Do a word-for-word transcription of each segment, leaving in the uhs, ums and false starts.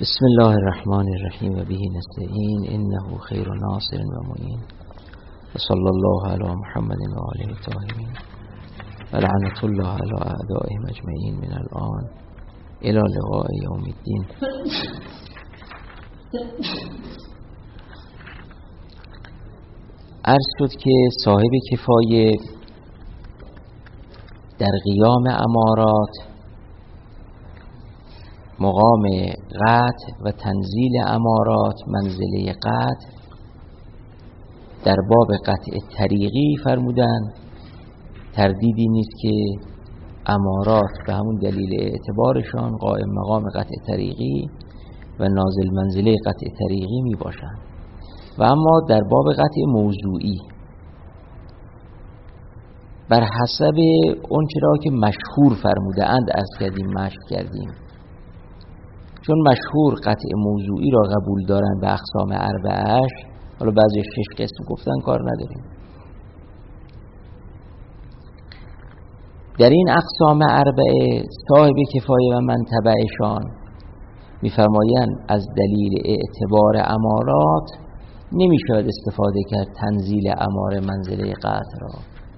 بسم الله الرحمن الرحیم و به نستعین انه خیر ناصر و معین و صلی الله علی محمد و آله الطاهرین و لعنت الله علی اعدائهم اجمعین من الان الی لقاء یوم الدین. عرض شد که صاحب کفایه در قیام امارات، مقام قطع و تنزیل امارات، منزله قطع، در باب قطع طریقی فرمودند تردیدی نیست که امارات به همون دلیل اعتبارشان قائم مقام قطع طریقی و نازل منزله قطع طریقی می باشند. و اما در باب قطع موضوعی بر حسب اون چرا که مشهور فرموده اند از کردیم مشق کردیم، چون مشهور قطع موضوعی را قبول دارن به اقسام اربعه‌اش، حالا بعضی شش قسم گفتن کار نداریم. در این اقسام اربعه صاحب کفایه و من تبعشان میفرمایند از دلیل اعتبار امارات نمی شود استفاده کرد تنزیل اماره منزله قطع را.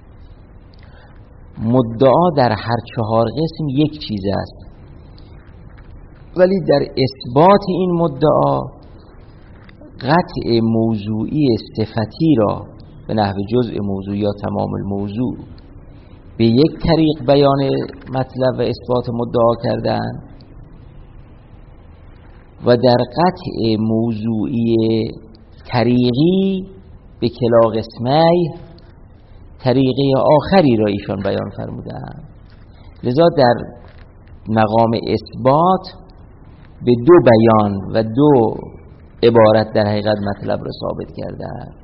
مدعا در هر چهار قسم یک چیز است، ولی در اثبات این مدعا قطع موضوعی صفتی را به نحو جزء موضوع یا تمام الموضوع به یک طریق بیان مطلب و اثبات مدعا کردن و در قطع موضوعی طریقی به کلا قسمی طریقه آخری را ایشان بیان فرمودند. لذا در مقام اثبات به دو بیان و دو عبارت در حقیقت مطلب را ثابت کردند.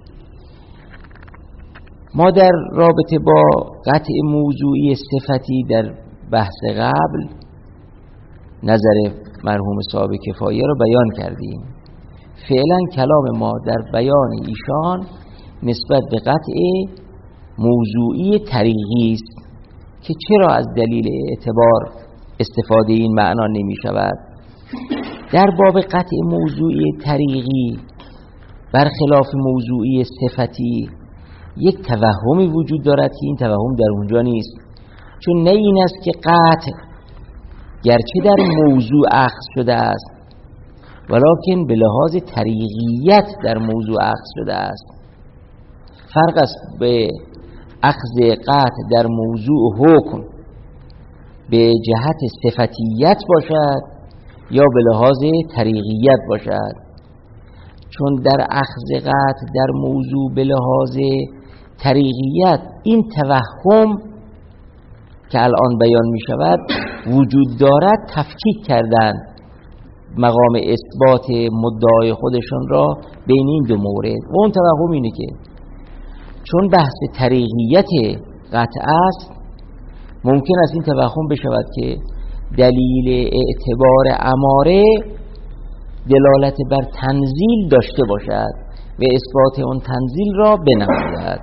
ما در رابطه با قطع موضوعی صفتی در بحث قبل نظر مرحوم صاحب کفایه را بیان کردیم. فعلا کلام ما در بیان ایشان نسبت به قطع موضوعی طریقی است که چرا از دلیل اعتبار استفاده این معنا نمی شود. در باب قطع موضوعی طریقی برخلاف موضوعی صفتی یک توهمی وجود دارد که این توهم در اونجا نیست، چون نه این است که قطع گرچه در موضوع اخذ شده است ولکن به لحاظ طریقیت در موضوع اخذ شده است. فرق است به اخذ قطع در موضوع حکم به جهت صفتیت باشد یا به لحاظ طریقیت باشد. چون در اخذ قطع در موضوع به لحاظ طریقیت این توهم که الان بیان می شود وجود دارد، تفکیک کردن مقام اثبات مدعای خودشان را بین این دو مورد. و اون توهم اینه که چون بحث طریقیت قطع است، ممکن است این توهم بشود که دلیل اعتبار اماره دلالت بر تنزیل داشته باشد و اثبات اون تنزیل را بنماید.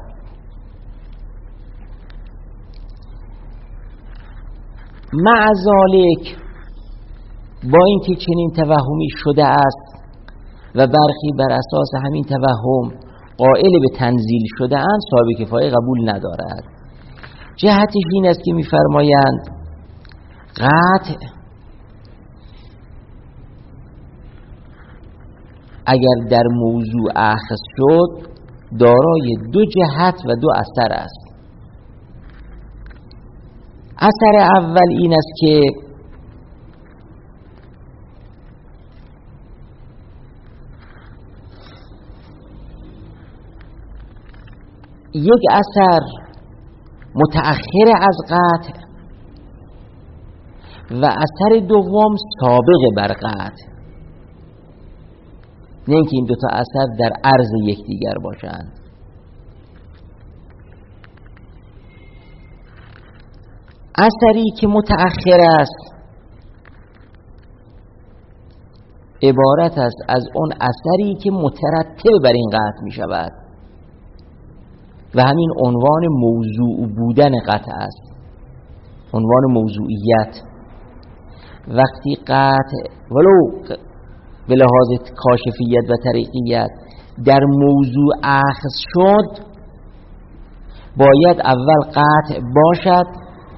مع ذالک با اینکه چنین توهمی شده است و برخی بر اساس همین توهم قائل به تنزیل شده اند، صاحب کفایه قبول ندارد. جهتش این است که می‌فرمایند قطع اگر در موضوع اخذ شد دارای دو جهت و دو اثر است. اثر اول این است که یک اثر متأخر از قطع و اثر دوم سابق بر قطع، نه اینکه این دوتا اثر در عرض یکدیگر باشند. اثری که متأخر است عبارت است از اون اثری که مترتب بر این قطع می شود و همین عنوان موضوع بودن قطع است، عنوان موضوعیت. وقتی قطع ولو به لحاظ کاشفیت و طریقیت در موضوع اخذ شد، باید اول قطع باشد،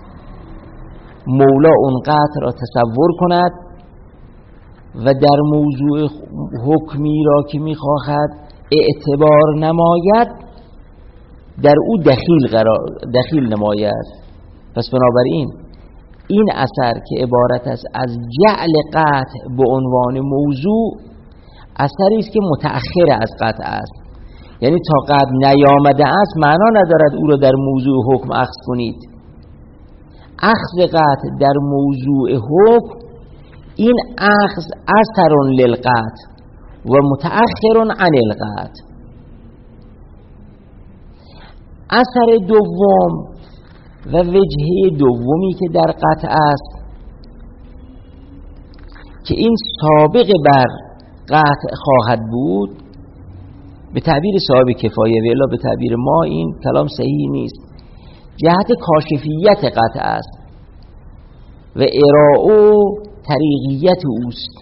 مولا اون قطع را تصور کند و در موضوع حکمی را که میخواهد اعتبار نماید در او دخیل قرار دخیل نماید. پس بنابراین این اثر که عبارت است از جعل قطع به عنوان موضوع، اثری است که متأخر از قطع است، یعنی تا قطع نیامده است معنا ندارد او را در موضوع حکم اخذ کنید. اخذ قطع در موضوع حکم، این اخذ اثر للقطع و متأخر عن القطع. اثر دوم و وجهه دومی که در قطع است که این سابق بر قطع خواهد بود، به تعبیر صاحب کفایه و الا به تعبیر ما این کلام صحیح نیست، جهت کاشفیت قطع است و ارائه و طریقیت اوست.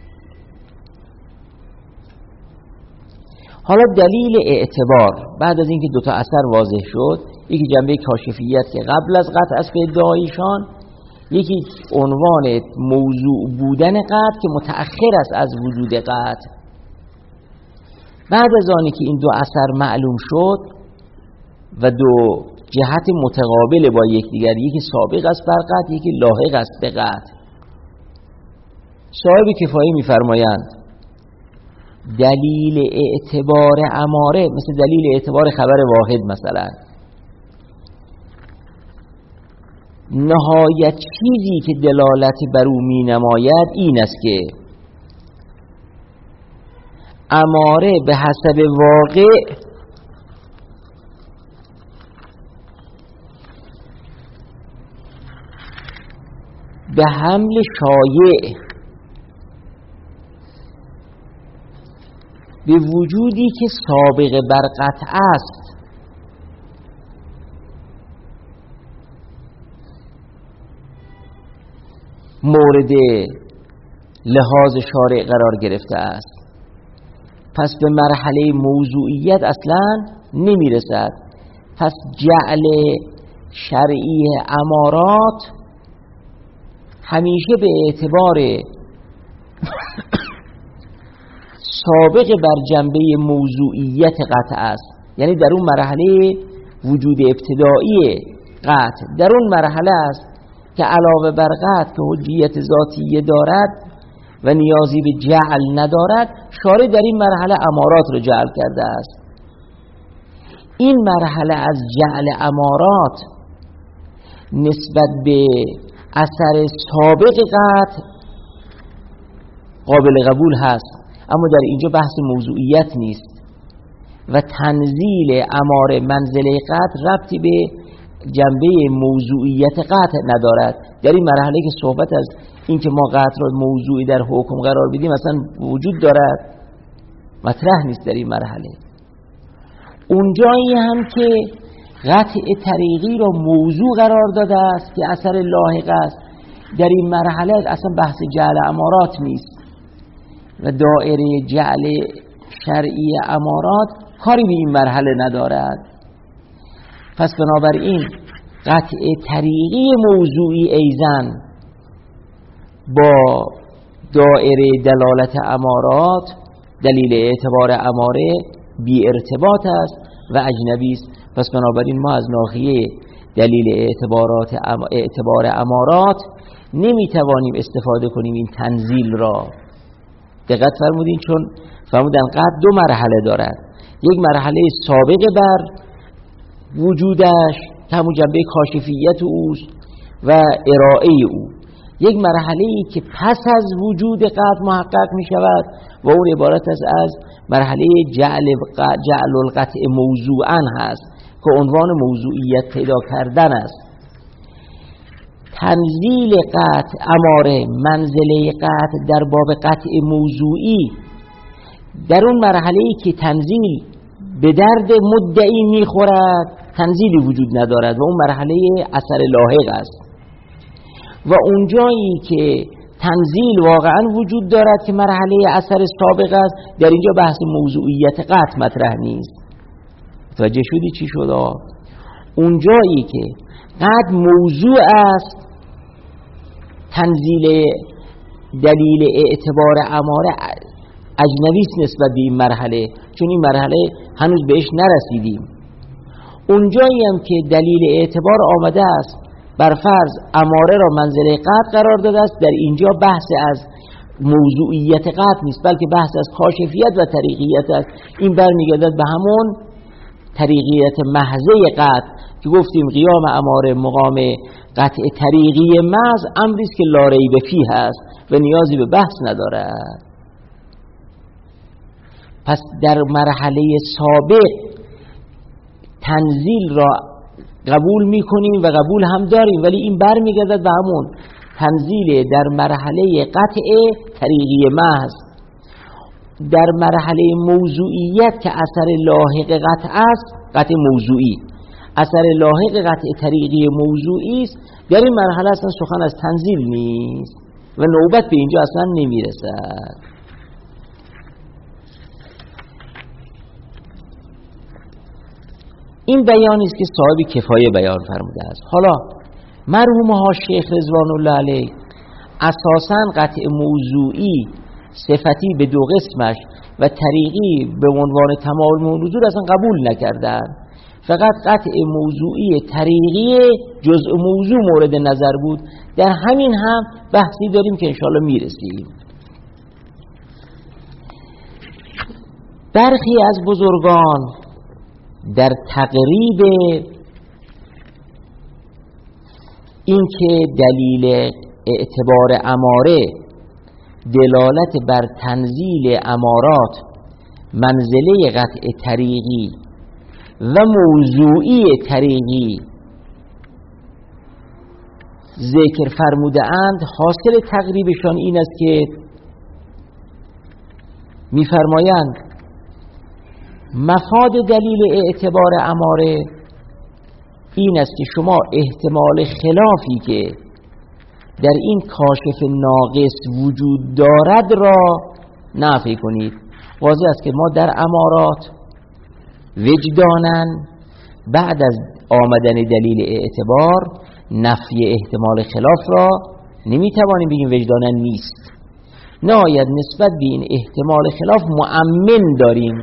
حالا دلیل اعتبار بعد از اینکه دو تا اثر واضح شد، یکی جنبه کاشفیت که قبل از قطع است به ادعایشان، یکی عنوان موضوع بودن قطع که متأخر است از وجود قطع. بعد از آنی که این دو اثر معلوم شد و دو جهت متقابل با یکدیگر، یکی سابق است بر قطع، یکی لاحق است به قطع، صاحب کفایه می‌فرمایند دلیل اعتبار اماره مثل دلیل اعتبار خبر واحد مثلا، نهایت چیزی که دلالت بر او می نماید این است که اماره به حسب واقع به حمل شایع به وجودی که سابق بر قطع است مورد لحاظ شارع قرار گرفته است. پس به مرحله موضوعیت اصلا نمی رسد. پس جعل شرعی امارات همیشه به اعتبار سابق بر جنبه موضوعیت قطع است، یعنی در اون مرحله وجود ابتدایی قطع در اون مرحله است که علاوه بر قطع که حجیت ذاتیه دارد و نیازی به جعل ندارد، شارع در این مرحله امارات رو جعل کرده است. این مرحله از جعل امارات نسبت به اثر سابق قطع قابل قبول هست، اما در اینجا بحث موضوعیت نیست و تنزیل اماره منزله قطع ربطی به جنبه موضوعیت قطع ندارد. در این مرحله که صحبت از این که ما قطع را موضوعی در حکم قرار بدیم اصلا وجود دارد، مطرح نیست در این مرحله. اونجایی هم که قطع طریقی را موضوع قرار داده است که اثر لاحق است، در این مرحله اصلا بحث جعل امارات نیست و دائره جعل شرعی امارات کاری به این مرحله ندارد. پس بنابراین قطع طریقی موضوعی ایزن با دائره دلالت امارات دلیل اعتبار اماره بی ارتباط است و اجنبی است. پس بنابراین ما از ناحیه دلیل اعتبارات ام... اعتبار امارات نمیتوانیم استفاده کنیم این تنزیل را. دقت فرمودین، چون فرمودن قطع دو مرحله دارد، یک مرحله سابق بر وجودش که همون جنبه کاشفیت اوست و ارائه او، یک مرحله ای که پس از وجود قطع محقق می شود و اون عبارت است از مرحله جعل, جعل القطع موضوعا هست که عنوان موضوعیت پیدا کردن است. تنزیل قطع اماره منزله قطع در باب قطع موضوعی در اون مرحله ای که تنزیل به درد مدعی میخورد تنزیلی وجود ندارد و اون مرحله اثر لاحق است. و اونجایی که تنزیل واقعا وجود دارد که مرحله اثر سابق است، در اینجا بحث موضوعیت قطع مطرح نیست. متوجه شدی چی شد؟ اون جایی که قطع موضوع است، تنزیل دلیل اعتبار اماره اجنبی است نسبت به این مرحله، چون این مرحله هنوز بهش نرسیدیم. اون جایی هم که دلیل اعتبار آمده است بر فرض اماره را منزله قطع قرار داده است، در اینجا بحث از موضوعیت قطع نیست، بلکه بحث از کاشفیت و طریقیت است. این برمیگردد به همون طریقیت محضه قطع که گفتیم قیام اماره مقام قطع طریقی محض امری است که لا ریب فیه است و نیازی به بحث ندارد. پس در مرحله سابق تنزیل را قبول میکنیم و قبول هم داریم، ولی این برمیگردد به همون تنزیل در مرحله قطع طریقی محض. در مرحله موضوعیت که اثر لاحق قطع است، قطع موضوعی اثر لاحق قطع طریقی موضوعی است، در این مرحله اصلا سخن از تنزیل نیست و نوبت به اینجا اصلا نمیرسد. این بیانی است که صاحب کفایه بیان فرموده است. حالا مرحوم ها شیخ رضوان الله علیه اساساً قطع موضوعی صفتی به دو قسمش و طریقی به عنوان تمام موضوع اصلا قبول نکردند. فقط قطع موضوعی طریقی جزء موضوع مورد نظر بود. در همین هم بحثی داریم که انشاءالله میرسیم. برخی از بزرگان در تقریب این که دلیل اعتبار اماره دلالت بر تنزیل امارات منزله قطع طریقی و موضوعی طریقی ذکر فرموده اند، حاصل تقریبشان این است که می‌فرمایند مفاد دلیل اعتبار اماره این است که شما احتمال خلافی که در این کاشف ناقص وجود دارد را نفی کنید. واضح است که ما در امارات وجدانن بعد از آمدن دلیل اعتبار نفی احتمال خلاف را نمیتوانیم بگیم وجدانن نیست. نهایت نسبت به این احتمال خلاف مؤمن داریم.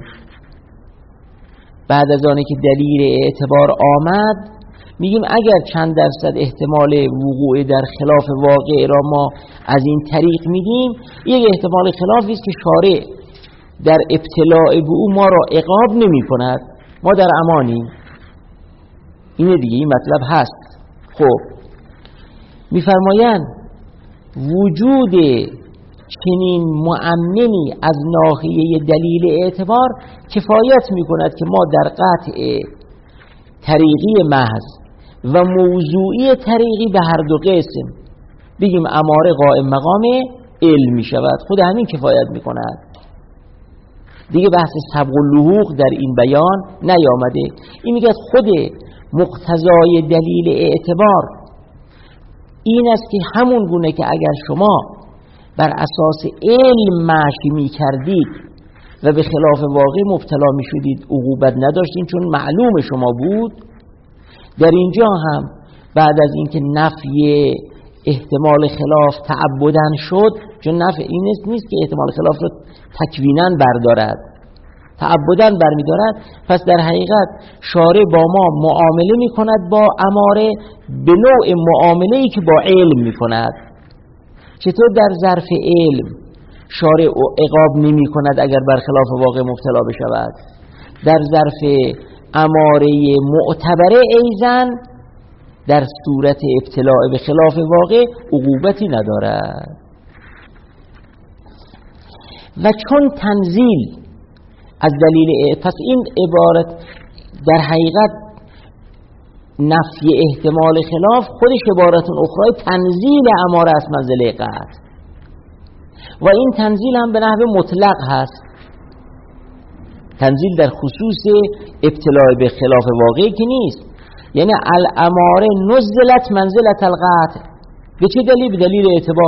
بعد از آنه که دلیل اعتبار آمد میگیم اگر چند درصد احتمال وقوع در خلاف واقع را ما از این طریق میگیم، یک احتمال خلافی است که شارع در ابتلاع به او ما را عقاب نمی کند، ما در امانیم. اینه دیگه، این مطلب هست. خب میفرمایند وجود چنین مؤمنی از ناحیه دلیل اعتبار کفایت میکند که ما در قطع طریقی محض و موضوعی طریقی به هر دو قسم بگیم اماره قائم مقام علم می شود. خود همین کفایت میکند دیگه. بحث سبق و لحوق در این بیان نیامده. این میگه خود مقتضای دلیل اعتبار این است که همون گونه که اگر شما بر اساس علم مشی می کردید و به خلاف واقع مبتلا می شدید عقوبت نداشتین چون معلوم شما بود، در اینجا هم بعد از اینکه نفی احتمال خلاف تعبدن شد، چون نفی این نیست که احتمال خلاف رو تکویناً بردارد، تعبدن برمیدارد، پس در حقیقت شارع با ما معامله می کند با اماره به نوع معامله‌ای که با علم می کند. چطور در ظرف علم شارع عقاب نمی کند اگر برخلاف واقع مبتلا بشود، در ظرف اماره معتبره ایزن در صورت ابتلاع به خلاف واقع عقوبتی ندارد. و چون تنزیل از دلیل، پس این عبارت در حقیقت نفی احتمال خلاف خودش عبارت اخرى تنزیل اماره از منزله قطع و این تنزیل هم به نحو مطلق هست. تنزیل در خصوص ابتلاع به خلاف واقعی که نیست، یعنی الاماره نزلت منزلت القطع. به چه دلیل؟ به دلیل اعتبار.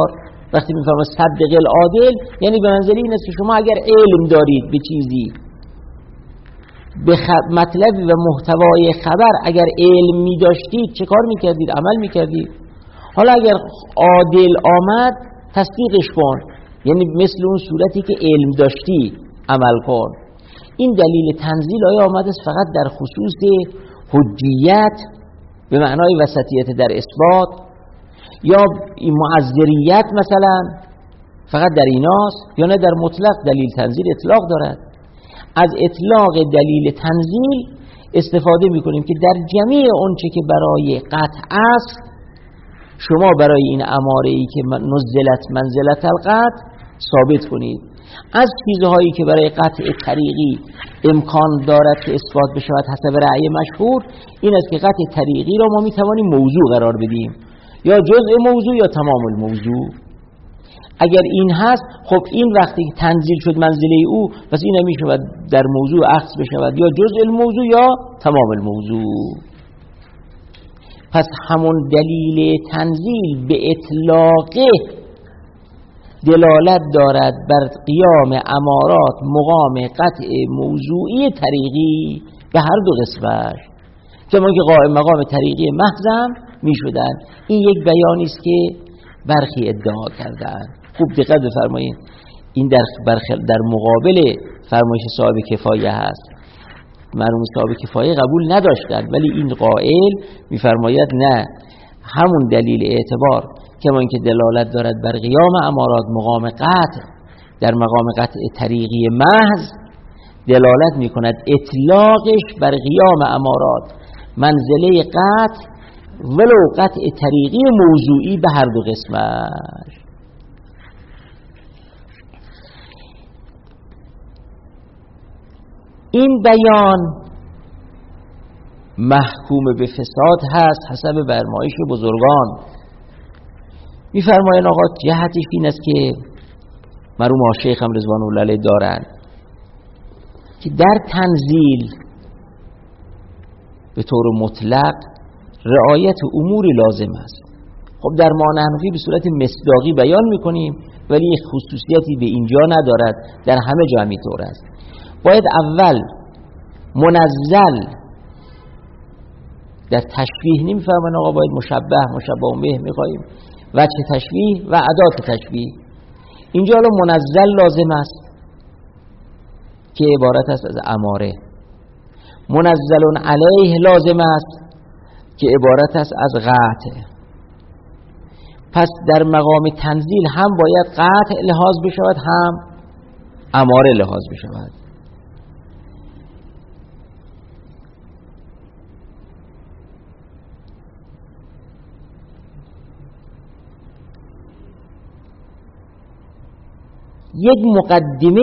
وقتی میفرما صدق العادل یعنی به منزله این است که شما اگر علم دارید به چیزی، به خ... مطلب و محتوای خبر اگر علم می داشتید چه کار میکردید؟ عمل میکردید. حالا اگر عادل آمد تصدیقش کن، یعنی مثل اون صورتی که علم داشتی عمل کن. این دلیل تنزیل آیا آمده است فقط در خصوص حجیت به معنای وسطیت در اثبات، یا این معذریت مثلا فقط در ایناست، یا نه در مطلق دلیل تنزیل اطلاق دارد؟ از اطلاق دلیل تنزیل استفاده میکنیم که در جمیع اونچه که برای قطع است شما برای این اماره ای که نزلت منزلت القطع ثابت کنید. از چیزهایی که برای قطع طریقی امکان دارد که اثبات بشود حسب رأی مشهور این است که قطع طریقی را ما میتوانیم موضوع قرار بدیم، یا جزء موضوع یا تمام الموضوع. اگر این هست خب این وقتی که تنزیل شد منزله او، پس این نمی شود در موضوع اخذ بشود یا جزء الموضوع یا تمام الموضوع. پس همون دلیل تنزیل به اطلاقه دلالت دارد بر قیام امارات مقام قطع موضوعی طریقی به هر دو قسمش، کما که قائم مقام طریقی محضم می شدن. این یک بیانی است که برخی ادعا کردن. خوب دقت بفرمایید، این در در مقابل فرمایش صاحب کفایه هست. مرحوم صاحب کفایه قبول نداشتند، ولی این قائل میفرماید نه، همون دلیل اعتبار کما اینکه دلالت دارد بر قیام امارات مقام قطع در مقام قطع طریقی محض، دلالت میکند اطلاقش بر قیام امارات منزله قطع ولو قطع طریقی موضوعی به هر دو قسمش. این بیان محکوم به فساد هست حسب فرمایش بزرگان. می‌فرمایند آقا جهتش این است که مرحوم شیخ هم رضوان الله علیه دارند که در تنزیل به طور مطلق رعایت امور لازم است. خب در معنی حنفی به صورت مصداقی بیان میکنیم، ولی خصوصیتی به اینجا ندارد، در همه جا همینطور است. باید اول منزل در تشبیه نمیفهمن آقا باید مشبه مشبه به میخواییم وجه تشبیه و ادات تشبیه. اینجا الان منزل لازم است که عبارت است از اماره، منزل علیه لازم است که عبارت است از قطع. پس در مقام تنزیل هم باید قطع لحاظ بشود هم اماره لحاظ بشود. یک مقدمه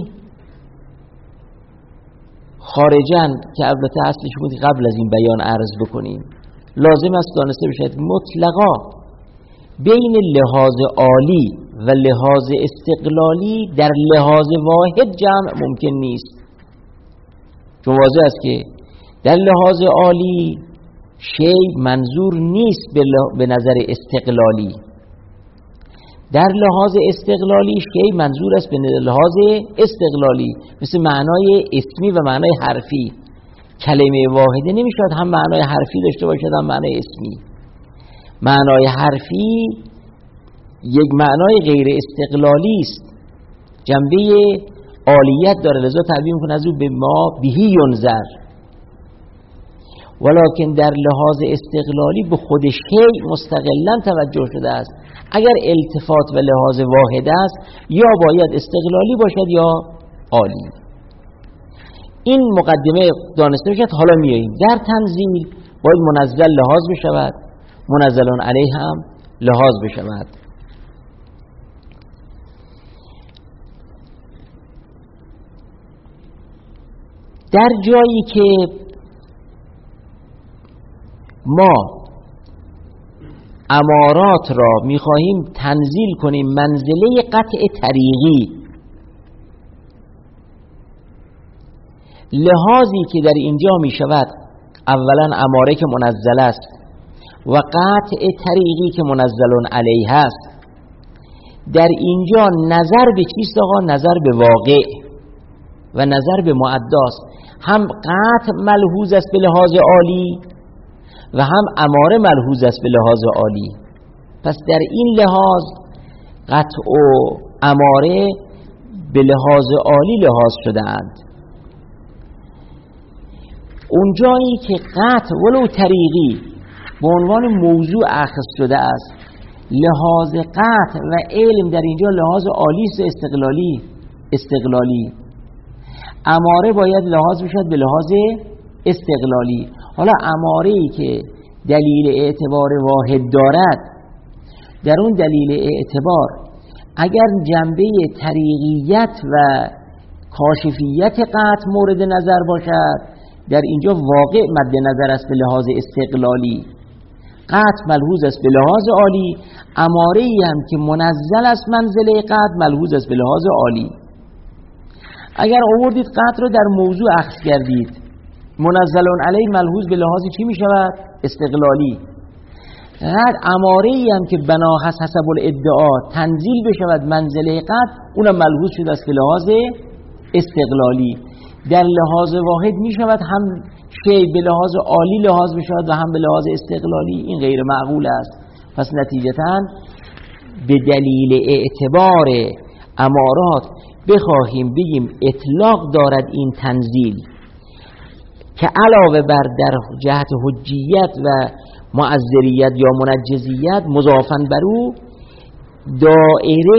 خارجاً که البته اصلش بود قبل از این بیان عرض بکنیم، لازم است دانسته بشد مطلقا بین لحاظ عالی و لحاظ استقلالی در لحاظ واحد جمع ممکن نیست. چون واضح است که در لحاظ عالی شیء منظور نیست به نظر استقلالی، در لحاظ استقلالی شیء منظور است به لحاظ استقلالی، مثل معنای اسمی و معنای حرفی. کلمه واحده نمیشود هم معنای حرفی داشته باشد هم معنای اسمی. معنای حرفی یک معنای غیر استقلالی است، جنبه عالیت داره، لذا تعبیر میکنه از او به ما بهی ینظر. ولکن در لحاظ استقلالی به خود شیء مستقلا توجه شده است. اگر التفات و لحاظ واحد است یا باید استقلالی باشد یا عالی. این مقدمه دانسته بشد. حالا میاییم در تنزیل باید منزل لحاظ بشود، منزلون علیه هم لحاظ بشود. در جایی که ما امارات را میخواهیم تنزیل کنیم منزله قطع طریقی، لحاظی که در اینجا میشود اولا اماره که منزل است و قطع طریقی که منزلون علیه است. در اینجا نظر به چیست آقا؟ نظر به واقع و نظر به معداست. هم قطع ملحوظ است به لحاظ عالی و هم اماره ملحوظ است به لحاظ عالی. پس در این لحاظ قطع و اماره به لحاظ عالی لحاظ شده اند. اونجایی که قطع ولو طریقی به عنوان موضوع اخذ شده است، لحاظ قطع و علم در اینجا لحاظ عالی است استقلالی استقلالی اماره باید لحاظ بشد به لحاظ استقلالی. حالا اماره‌ای که دلیل اعتبار واحد دارد، در اون دلیل اعتبار اگر جنبه طریقیت و کاشفیت قطع مورد نظر باشد، در اینجا واقع مد نظر است به لحاظ استقلالی، قطع ملحوظ است به لحاظ عالی، اماره‌ای هم که منزل است منزله قطع ملحوظ است به لحاظ عالی. اگر آوردید قطع رو در موضوع اخذ کردید، منزلون علیه ملحوظ به لحاظ چی می شود؟ استقلالی. هر اماره‌ای هم که بنا حسب الادعا تنزیل بشود منزله قطع، اونم ملحوظ شده است به لحاظ استقلالی. در لحاظ واحد می شود هم شی به لحاظ عالی لحاظ بشود و هم به لحاظ استقلالی. این غیر معقول است. پس نتیجتاً به دلیل اعتبار امارات بخواهیم بگیم اطلاق دارد این تنزیل که علاوه بر در جهت حجیت و معذریت یا منجزیت مضافاً بر او دائره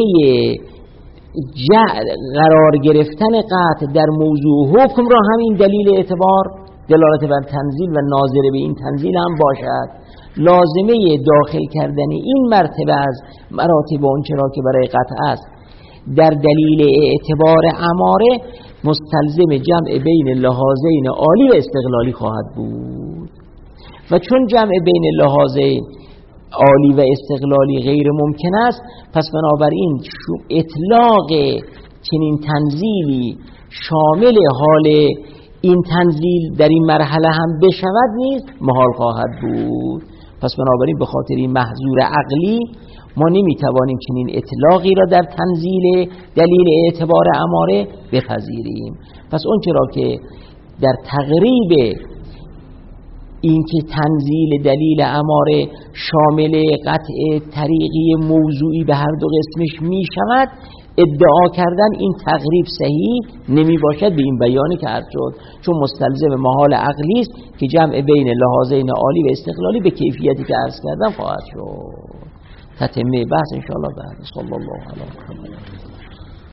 قرار گرفتن قطع در موضوع حکم را همین دلیل اعتبار دلالت بر تنزیل و ناظر به این تنزیل هم باشد. لازمه داخل کردن این مرتبه از مراتب اون چرا که برای قطع است در دلیل اعتبار اماره مستلزم جمع بین لحاظین عالی و استقلالی خواهد بود. و چون جمع بین لحاظین عالی و استقلالی غیر ممکن است، پس بنابراین اطلاق چنین تنزیلی شامل حال این تنزیل در این مرحله هم بشود نیست محال خواهد بود. پس بنابراین به خاطر این محظور عقلی ما نمیتوانیم چنین اطلاقی را در تنزیل دلیل اعتبار اماره بپذیریم. پس اون چرا که در تقریب اینکه تنزیل دلیل اماره شامل قطع طریقی موضوعی به هر دو قسمش می شود، ادعا کردن این تقریب صحیح نمی باشد به این بیانی که عرض شد، چون مستلزم محال عقلی است که جمع بین لحاظین عالی و استقلالی به کیفیتی که عرض کردم خواهد شد. تتمه بحث انشاءالله بعد. صلی الله علیه و سلم.